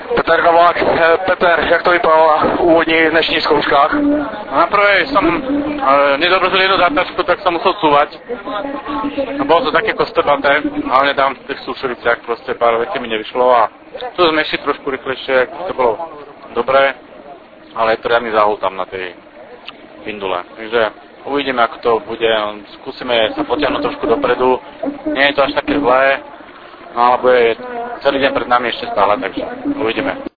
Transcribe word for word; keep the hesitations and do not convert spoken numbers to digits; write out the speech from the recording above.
Peter Havlák. Peter, jak to vypadalo úvodní v dnešních zkouškách? Na prvej som e, nedobrzil jednu datačku, tak som musel cúvať. A bolo to také kostrbaté, hlavne tam v tých súšoviciach proste pár vecí mi nevyšlo a tu sme išli trošku rýchlejšie, to bolo dobré, ale je to riadny záhul tam na tej Vindule. Takže uvidíme, ako to bude, skúsime sa potiahnuť trošku dopredu, nie je to až také zlé, no ale bude celý deň pred nami ešte stále, takže uvidíme.